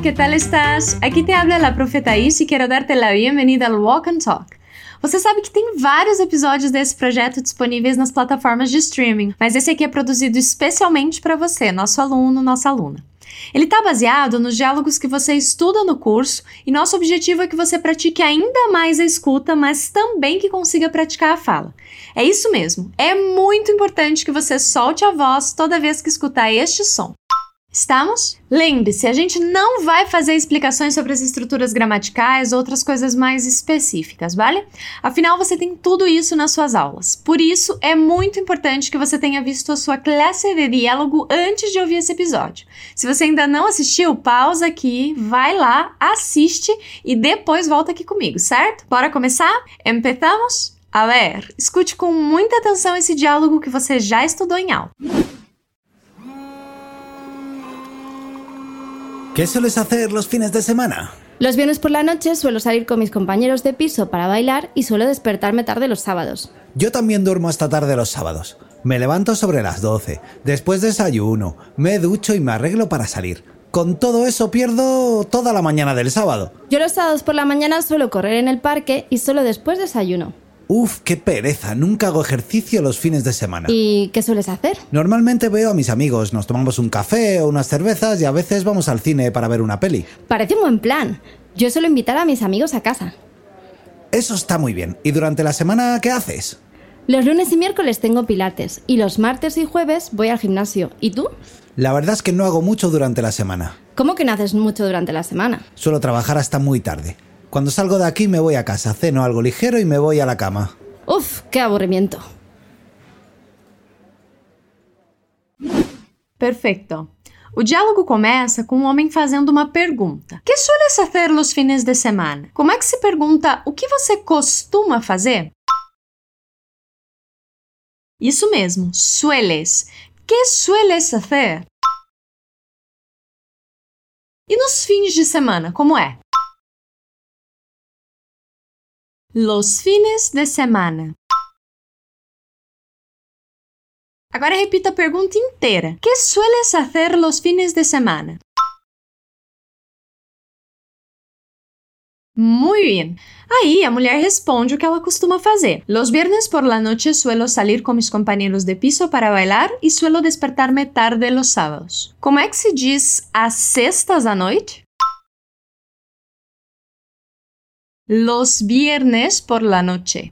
¿qué tal estás? Aqui te habla la profe Thaís e quero dar-te a bem-vinda ao Walk and Talk. Você sabe que tem vários episódios desse projeto disponíveis nas plataformas de streaming, mas esse aqui é produzido especialmente para você, nosso aluno, nossa aluna. Ele está baseado nos diálogos que você estuda no curso e nosso objetivo é que você pratique ainda mais a escuta, mas também que consiga praticar a fala. É isso mesmo, é muito importante que você solte a voz toda vez que escutar este som. Estamos? Lembre-se, a gente não vai fazer explicações sobre as estruturas gramaticais ou outras coisas mais específicas, vale? Afinal, você tem tudo isso nas suas aulas. Por isso, é muito importante que você tenha visto a sua classe de diálogo antes de ouvir esse episódio. Se você ainda não assistiu, pausa aqui, vai lá, assiste e depois volta aqui comigo, certo? Bora começar? Empezamos? A ver, escute com muita atenção esse diálogo que você já estudou em aula. ¿Qué sueles hacer los fines de semana? Los viernes por la noche suelo salir con mis compañeros de piso para bailar y suelo despertarme tarde los sábados. Yo también duermo hasta tarde los sábados. Me levanto sobre las 12, después desayuno, me ducho y me arreglo para salir. Con todo eso pierdo toda la mañana del sábado. Yo los sábados por la mañana suelo correr en el parque y solo después desayuno. Uf, qué pereza, nunca hago ejercicio los fines de semana. ¿Y qué sueles hacer? Normalmente veo a mis amigos, nos tomamos un café o unas cervezas y a veces vamos al cine para ver una peli. Parece un buen plan. Yo suelo invitar a mis amigos a casa. Eso está muy bien. ¿Y durante la semana qué haces? Los lunes y miércoles tengo pilates y los martes y jueves voy al gimnasio. ¿Y tú? La verdad es que no hago mucho durante la semana. ¿Cómo que no haces mucho durante la semana? Suelo trabajar hasta muy tarde. Cuando salgo de aquí me voy a casa, ceno algo ligero y me voy a la cama. Uf, qué aburrimiento. Perfeito. O diálogo começa com um homem fazendo uma pergunta. Que sueles hacer los fines de semana? Como é que se pergunta o que você costuma fazer? Isso mesmo, sueles. Que sueles hacer? E nos fins de semana, como é? Los fines de semana. Agora repita a pergunta inteira. Que sueles hacer los fines de semana? Muy bien. Aí a mulher responde o que ela costuma fazer. Los viernes por la noche suelo salir con mis compañeros de piso para bailar y suelo despertarme tarde los sábados. Como é que se diz às sextas à noite? Los viernes por la noche.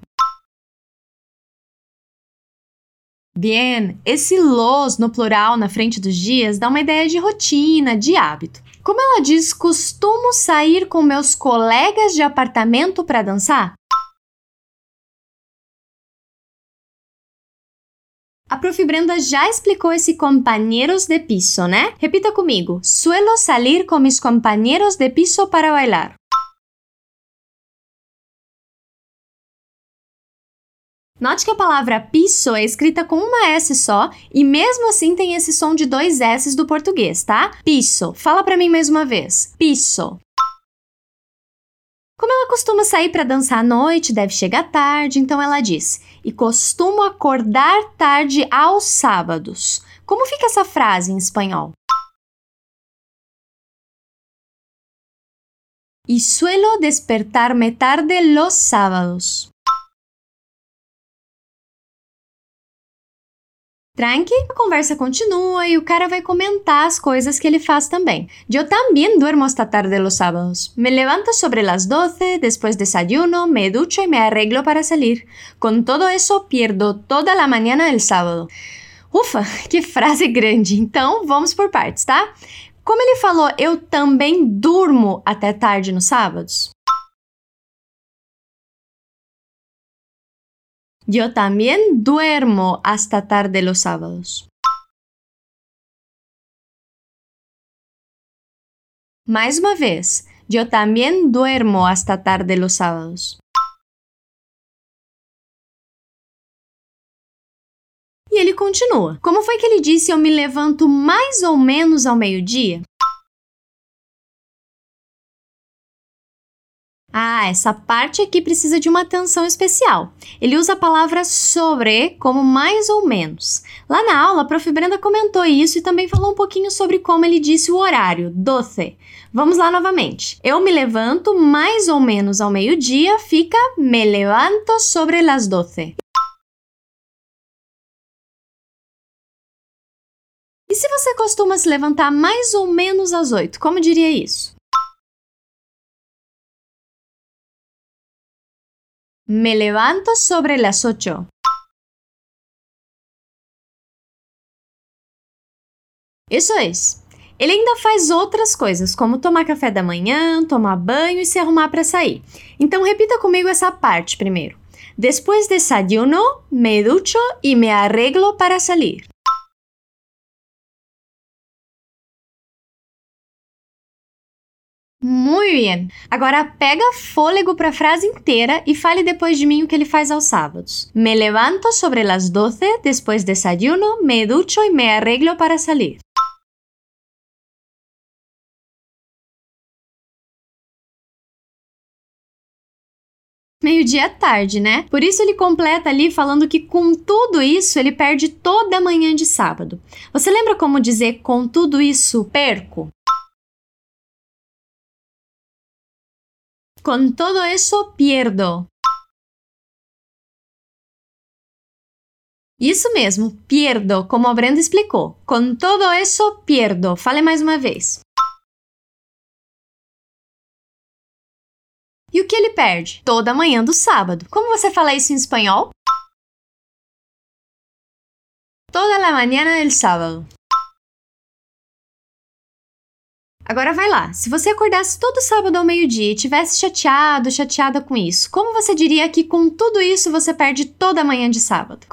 Bien, esse los no plural na frente dos dias dá uma ideia de rotina, de hábito. Como ela diz, costumo sair com meus colegas de apartamento para dançar? A prof. Brenda já explicou esse compañeros de piso, né? Repita comigo. Suelo salir con mis compañeros de piso para bailar. Note que a palavra piso é escrita com uma S só e mesmo assim tem esse som de 2 S's do português, tá? Piso. Fala pra mim mais uma vez. Piso. Como ela costuma sair para dançar à noite, deve chegar tarde, então ela diz: e costumo acordar tarde aos sábados. Como fica essa frase em espanhol? Y suelo despertarme tarde los sábados. Tranqui, a conversa continua e o cara vai comentar as coisas que ele faz também. Yo también duermo hasta tarde los sábados. Me levanto sobre las 12, después desayuno, me ducho y me arreglo para salir. Con todo eso pierdo toda la mañana del sábado. Ufa, que frase grande! Então, vamos por partes, tá? Como ele falou, eu também durmo até tarde nos sábados? Yo también duermo hasta tarde los sábados. Mais uma vez. Yo también duermo hasta tarde los sábados. E ele continua. Como foi que ele disse eu me levanto mais ou menos ao meio-dia? Essa parte aqui precisa de uma atenção especial. Ele usa a palavra sobre como mais ou menos. Lá na aula, a Prof. Brenda comentou isso e também falou um pouquinho sobre como ele disse o horário, 12. Vamos lá novamente. Eu me levanto mais ou menos ao meio-dia, fica me levanto sobre las 12. E se você costuma se levantar mais ou menos às 8, como diria isso? Me levanto sobre las 8. Isso é. Ele ainda faz outras coisas, como tomar café da manhã, tomar banho e se arrumar para sair. Então repita comigo essa parte primeiro. Después desayuno, me ducho y me arreglo para salir. Muito bem. Agora pega fôlego para a frase inteira e fale depois de mim o que ele faz aos sábados. Me levanto sobre las 12, después desayuno, me ducho y me arreglo para salir. Meio-dia é tarde, né? Por isso ele completa ali falando que com tudo isso ele perde toda a manhã de sábado. Você lembra como dizer com tudo isso perco? Con todo eso pierdo. Isso mesmo, pierdo, como a Brenda explicou. Con todo eso pierdo. Fale mais uma vez. E o que ele perde? Toda a manhã do sábado. Como você fala isso em espanhol? Toda la mañana del sábado. Agora vai lá, se você acordasse todo sábado ao meio-dia e tivesse chateada com isso, como você diria que com tudo isso você perde toda a manhã de sábado?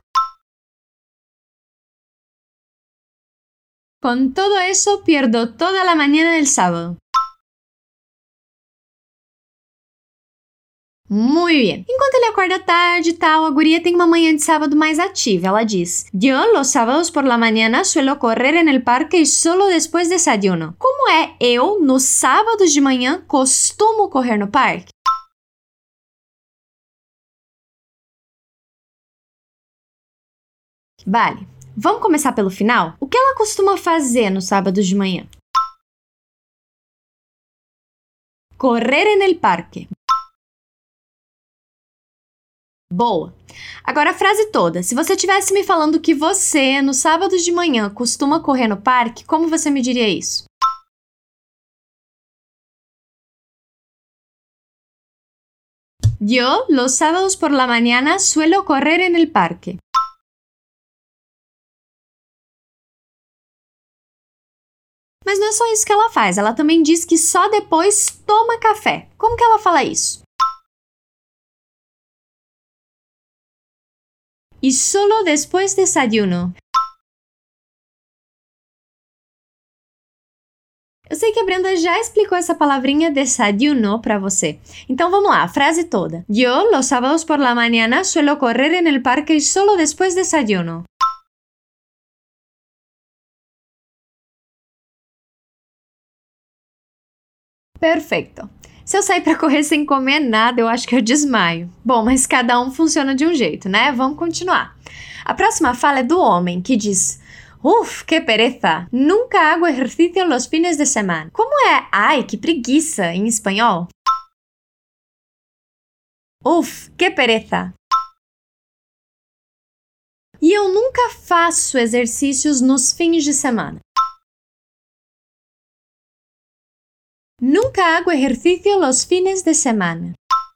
Con todo eso pierdo toda la mañana del sábado. Muito bem. Enquanto ele acorda tarde e tal, a guria tem uma manhã de sábado mais ativa. Ela diz: Yo los sábados por la mañana suelo correr en el parque y solo después desayuno. Como é eu, nos sábados de manhã, costumo correr no parque? Vale. Vamos começar pelo final? O que ela costuma fazer nos sábados de manhã? Correr en el parque. Boa! Agora a frase toda. Se você estivesse me falando que você, nos sábados de manhã, costuma correr no parque, como você me diria isso? Yo, los sábados por la mañana, suelo correr en el parque. Mas não é só isso que ela faz. Ela também diz que só depois toma café. Como que ela fala isso? Y solo después desayuno. Eu sei que a Brenda já explicou essa palavrinha desayuno para você. Então vamos lá, a frase toda. Yo los sábados por la mañana suelo correr en el parque y solo después desayuno. Perfeito. Se eu sair para correr sem comer nada, eu acho que eu desmaio. Bom, mas cada um funciona de um jeito, né? Vamos continuar. A próxima fala é do homem, que diz: Uf, que pereza! Nunca hago ejercicio los fines de semana. Como é ai, que preguiça em espanhol? Uf, que pereza! E eu nunca faço exercícios nos fins de semana. Nunca hago ejercicio los fines de semana.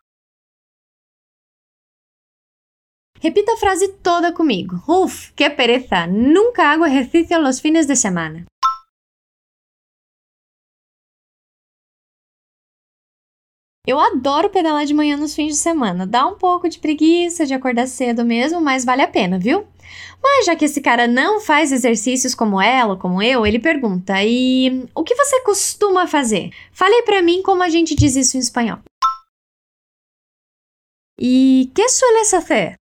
Repita a frase toda comigo. Uf, que pereza! Nunca hago ejercicio los fines de semana. Eu adoro pedalar de manhã nos fins de semana. Dá um pouco de preguiça de acordar cedo mesmo, mas vale a pena, viu? Mas já que esse cara não faz exercícios como ela ou como eu, ele pergunta: e o que você costuma fazer? Fale pra mim como a gente diz isso em espanhol. ¿Y qué sueles hacer?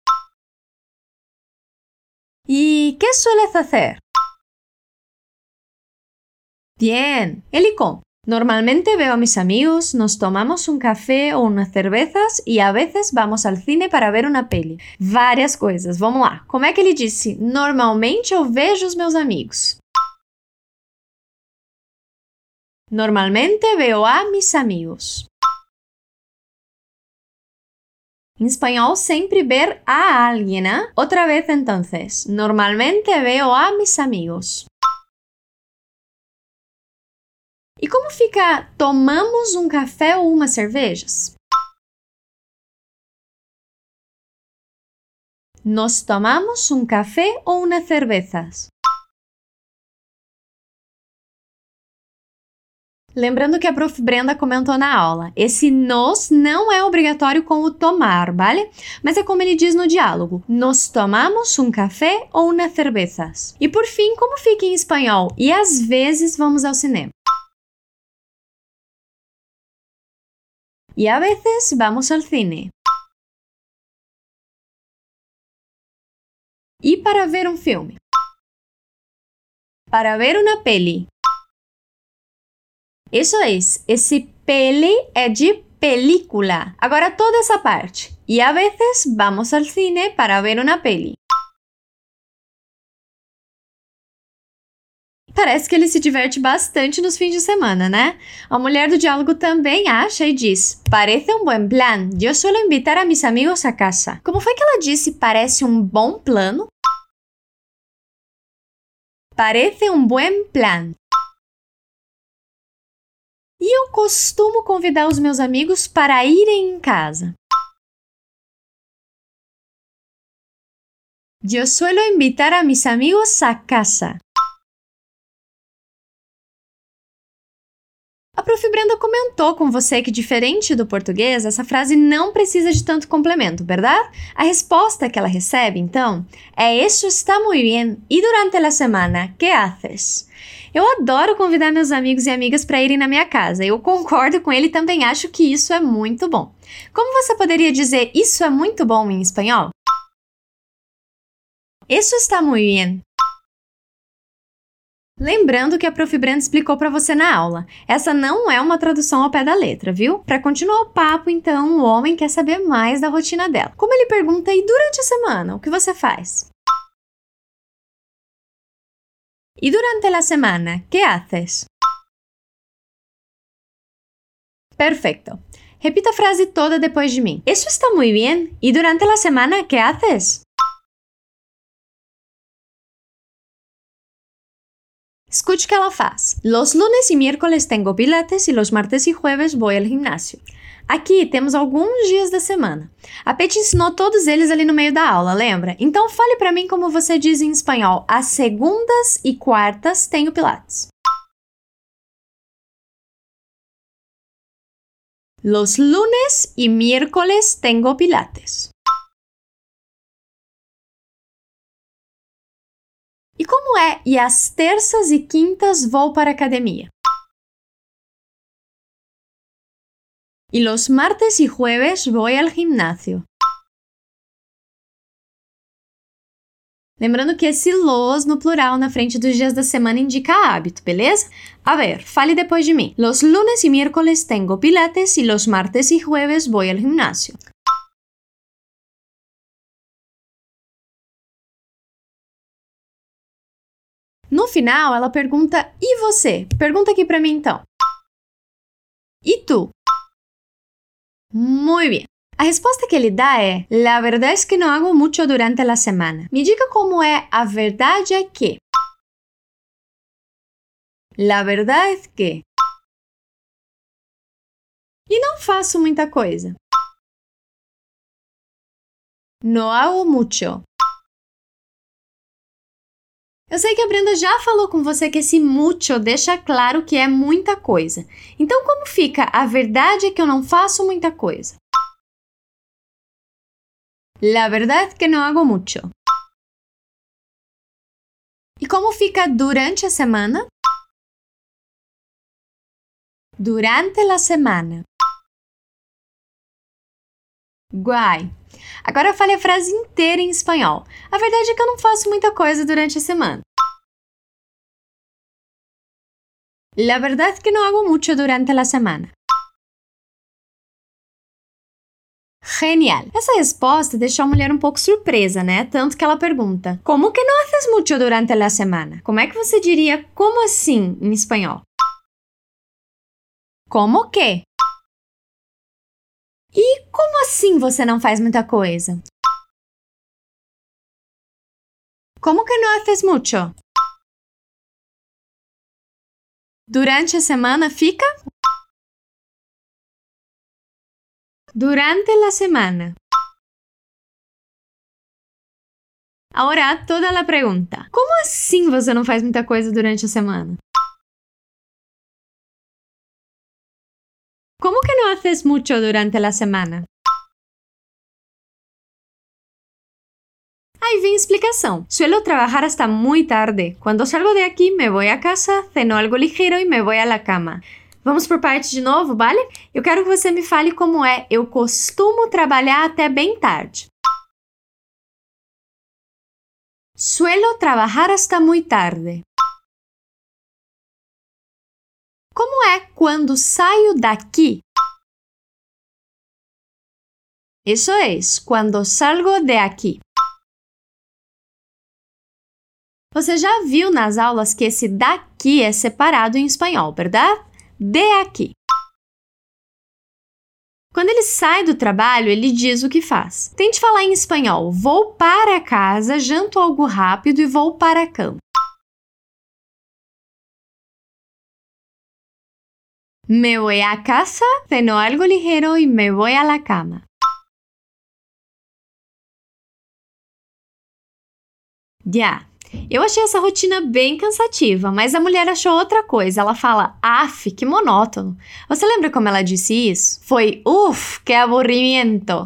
¿Y qué sueles hacer? Bien, ele com. Normalmente veo a mis amigos, nos tomamos un café ou unas cervezas e a veces vamos al cine para ver una peli. Várias coisas. Vamos lá. Como é que ele disse? Normalmente eu vejo os meus amigos. Normalmente veo a mis amigos. En español sempre ver a alguien, ¿eh? Otra vez entonces. Normalmente veo a mis amigos. E como fica tomamos um café ou umas cervejas? Nos tomamos um café ou umas cervezas. Lembrando que a Prof. Brenda comentou na aula, esse nos não é obrigatório com o tomar, vale? Mas é como ele diz no diálogo, nos tomamos um café ou umas cervezas. E por fim, como fica em espanhol? E às vezes vamos ao cinema. Y a veces vamos al cine. Y para ver un filme. Para ver una peli. Isso é, esse peli é de película. Agora toda essa parte. Y a veces vamos al cine para ver una peli. Parece que ele se diverte bastante nos fins de semana, né? A mulher do diálogo também acha e diz: parece um bom plan. Eu suelo invitar a mis amigos a casa. Como foi que ela disse parece um bom plano? Parece um bom plan. E eu costumo convidar os meus amigos para irem em casa. Eu suelo invitar a mis amigos a casa. A Prof. Brenda comentou com você que, diferente do português, essa frase não precisa de tanto complemento, verdade? A resposta que ela recebe, então, é Eso está muy bien. E durante a semana, ¿qué haces? Eu adoro convidar meus amigos e amigas para irem na minha casa. Eu concordo com ele e também acho que isso é muito bom. Como você poderia dizer isso é muito bom em espanhol? Eso está muy bien. Lembrando que a Prof. Brenda explicou para você na aula. Essa não é uma tradução ao pé da letra, viu? Para continuar o papo, então, o homem quer saber mais da rotina dela. Como ele pergunta, e durante a semana, o que você faz? E durante a semana, ¿qué haces? Perfeito. Repita a frase toda depois de mim. Eso está muy bien. E durante a semana, ¿qué haces? Escute o que ela faz. Los lunes y miércoles tengo pilates y los martes y jueves voy al gimnasio. Aqui temos alguns dias da semana. A Peti ensinou todos eles ali no meio da aula, lembra? Então fale para mim como você diz em espanhol. As segundas e quartas tenho pilates. Los lunes y miércoles tengo pilates. E como é? E às terças e quintas vou para a academia. Y los martes y jueves voy al gimnasio. Lembrando que esse los no plural na frente dos dias da semana indica hábito, beleza? A ver, fale depois de mim. Los lunes y miércoles tengo pilates y los martes y jueves voy al gimnasio. No final, ela pergunta, e você? Pergunta aqui para mim então. E tu? Muy bien. A resposta que ele dá é, la verdad es que no hago mucho durante la semana. Me diga como é a verdade é que. La verdad es que. E não faço muita coisa. No hago mucho. Eu sei que a Brenda já falou com você que esse mucho deixa claro que é muita coisa. Então, como fica? A verdade é que eu não faço muita coisa. La verdad es que no hago mucho. E como fica durante a semana? Durante la semana. Guai. Agora fale a frase inteira em espanhol. A verdade é que eu não faço muita coisa durante a semana. La verdad es que no hago mucho durante la semana. Genial! Essa resposta deixou a mulher um pouco surpresa, né? Tanto que ela pergunta: como que não haces mucho durante la semana? Como é que você diria como assim em espanhol? Como que? E como assim você não faz muita coisa? Como que não haces mucho? Durante a semana fica? Durante la semana. Ahora toda la pregunta. Como assim você não faz muita coisa durante a semana? ¿Cómo que no haces mucho durante la semana? Ahí vem a explicación. Suelo trabajar hasta muy tarde. Cuando salgo de aquí me voy a casa, ceno algo ligero y me voy a la cama. Vamos por parte de novo, vale? Eu quero que você me fale como é. Eu costumo trabalhar até bem tarde. Suelo trabajar hasta muy tarde. Como é quando saio daqui? Eso es, cuando salgo de aquí. Você já viu nas aulas que esse daqui é separado em espanhol, verdade? De aqui. Quando ele sai do trabalho, ele diz o que faz. Tente falar em espanhol. Vou para casa, janto algo rápido e vou para a cama. Me voy a casa, ceno algo ligero y me voy a la cama. Já. Eu achei essa rotina bem cansativa, mas a mulher achou outra coisa. Ela fala, af, que monótono. Você lembra como ela disse isso? Foi, uf, que aburrimiento.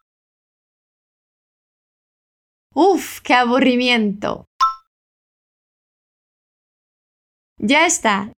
Uf, que aburrimiento. Ya está.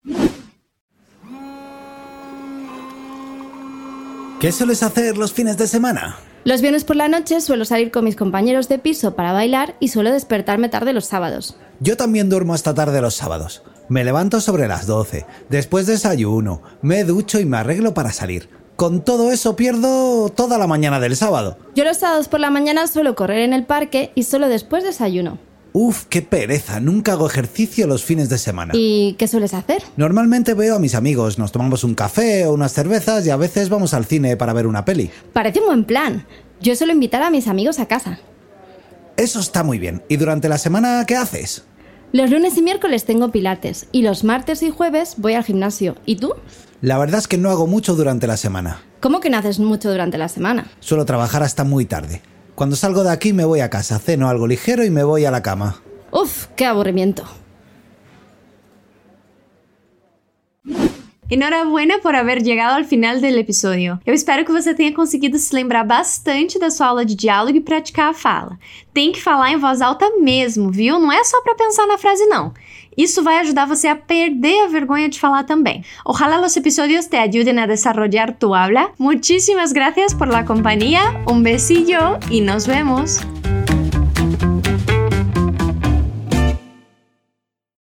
¿Qué sueles hacer los fines de semana? Los viernes por la noche suelo salir con mis compañeros de piso para bailar y suelo despertarme tarde los sábados. Yo también duermo hasta tarde los sábados. Me levanto sobre las 12, después desayuno, me ducho y me arreglo para salir. Con todo eso pierdo toda la mañana del sábado. Yo los sábados por la mañana suelo correr en el parque y solo después desayuno. Uf, qué pereza, nunca hago ejercicio los fines de semana. ¿Y qué sueles hacer? Normalmente veo a mis amigos, nos tomamos un café o unas cervezas y a veces vamos al cine para ver una peli. Parece un buen plan. Yo suelo invitar a mis amigos a casa. Eso está muy bien. ¿Y durante la semana qué haces? Los lunes y miércoles tengo pilates y los martes y jueves voy al gimnasio. ¿Y tú? La verdad es que no hago mucho durante la semana. ¿Cómo que no haces mucho durante la semana? Suelo trabajar hasta muy tarde. Cuando salgo de aquí me voy a casa, ceno algo ligero y me voy a la cama. Uf, qué aburrimiento. Enhorabuena por haver llegado ao final do episódio. Eu espero que você tenha conseguido se lembrar bastante da sua aula de diálogo e praticar a fala. Tem que falar em voz alta mesmo, viu? Não é só para pensar na frase, não. Isso vai ajudar você a perder a vergonha de falar também. Ojalá los episodios te ayuden a desarrollar tu habla. Muchísimas gracias por la compañía, un besillo y nos vemos.